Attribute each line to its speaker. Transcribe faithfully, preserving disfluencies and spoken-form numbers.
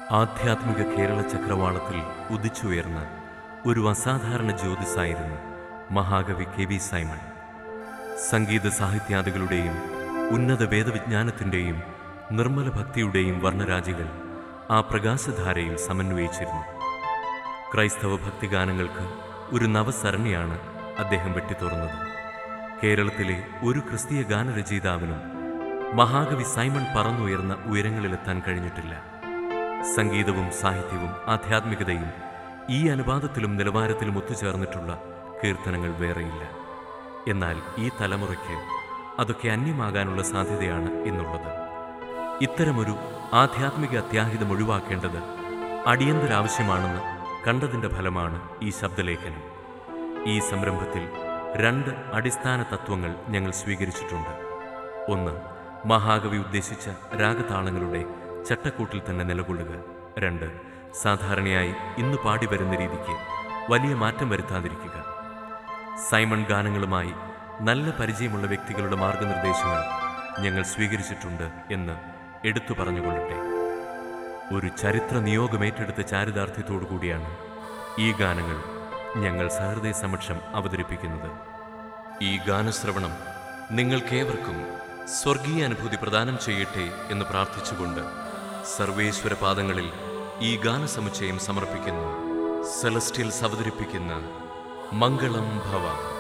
Speaker 1: ആധ്യാത്മിക കേരള ചക്രവാളത്തിൽ ഉദിച്ചുയർന്ന ഒരു അസാധാരണ ജ്യോതിസായിരുന്നു മഹാകവി കെ വി സൈമൺ. സംഗീത സാഹിത്യാദികളുടെയും ഉന്നത വേദവിജ്ഞാനത്തിൻ്റെയും നിർമ്മല ഭക്തിയുടെയും വർണ്ണരാജികൾ ആ പ്രകാശധാരയിൽ സമന്വയിച്ചിരുന്നു. ക്രൈസ്തവ ഭക്തിഗാനങ്ങൾക്ക് ഒരു നവസരണിയാണ് അദ്ദേഹം വെട്ടിത്തുറന്നത്. കേരളത്തിലെ ഒരു ക്രിസ്തീയ ഗാനരചയിതാവിനും മഹാകവി സൈമൺ പറന്നുയർന്ന ഉയരങ്ങളിലെത്താൻ കഴിഞ്ഞിട്ടില്ല. സംഗീതവും സാഹിത്യവും ആധ്യാത്മികതയും ഈ അനുപാതത്തിലും നിലവാരത്തിലും ഒത്തുചേർന്നിട്ടുള്ള കീർത്തനങ്ങൾ വേറെയില്ല. എന്നാൽ ഈ തലമുറയ്ക്ക് അതൊക്കെ അന്യമാകാനുള്ള സാധ്യതയാണ് ഇന്നുള്ളത്. ഇത്തരമൊരു ആധ്യാത്മിക അത്യാഹിതം ഒഴിവാക്കേണ്ടത് അടിയന്തരാവശ്യമാണെന്ന് കണ്ടതിൻ്റെ ഫലമാണ് ഈ ശബ്ദലേഖനം. ഈ സംരംഭത്തിൽ രണ്ട് അടിസ്ഥാന തത്വങ്ങൾ ഞങ്ങൾ സ്വീകരിച്ചിട്ടുണ്ട്. ഒന്ന്, മഹാകവി ഉദ്ദേശിച്ച രാഗതാളങ്ങളുടെ ചട്ടക്കൂട്ടിൽ തന്നെ നിലകൊള്ളുക. രണ്ട്, സാധാരണയായി ഇന്ന് പാടിവരുന്ന രീതിക്ക് വലിയ മാറ്റം വരുത്താതിരിക്കുക. സൈമൺ ഗാനങ്ങളുമായി നല്ല പരിചയമുള്ള വ്യക്തികളുടെ മാർഗനിർദ്ദേശങ്ങൾ ഞങ്ങൾ സ്വീകരിച്ചിട്ടുണ്ട് എന്ന് എടുത്തു പറഞ്ഞുകൊള്ളട്ടെ. ഒരു ചരിത്ര നിയോഗമേറ്റെടുത്ത ചാരിതാർത്ഥ്യത്തോടു കൂടിയാണ് ഈ ഗാനങ്ങൾ ഞങ്ങൾ സഹൃദയ സമക്ഷം അവതരിപ്പിക്കുന്നത്. ഈ ഗാനശ്രവണം നിങ്ങൾക്കേവർക്കും സ്വർഗീയ അനുഭൂതി പ്രദാനം ചെയ്യട്ടെ എന്ന് പ്രാർത്ഥിച്ചുകൊണ്ട് സർവേശ്വര പാദങ്ങളിൽ ഈ ഗാനസമുച്ചയം സമർപ്പിക്കുന്നു. സെലസ്റ്റിയൽസ് അവതരിപ്പിക്കുന്ന മംഗളം ഭവ.